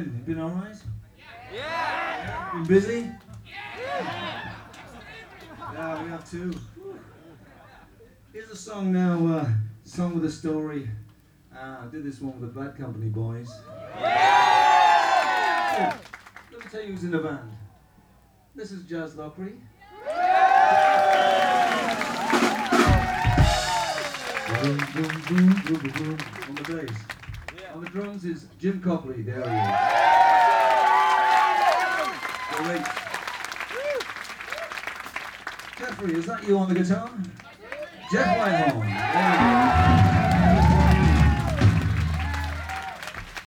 doing? You been alright? Yeah. Been busy? Yeah, we have too. Here's a song now, a song with a story. I did this one with the Bad Company boys. Yeah. Let me tell you who's in the band. This is Jazz Lockery. Boom, boom, boom, boom, boom, boom, on the bass. On the drums is Jim Copley. There he is. Great. Jeffrey, is that you on the guitar? Jeff Whitehorn. There you go.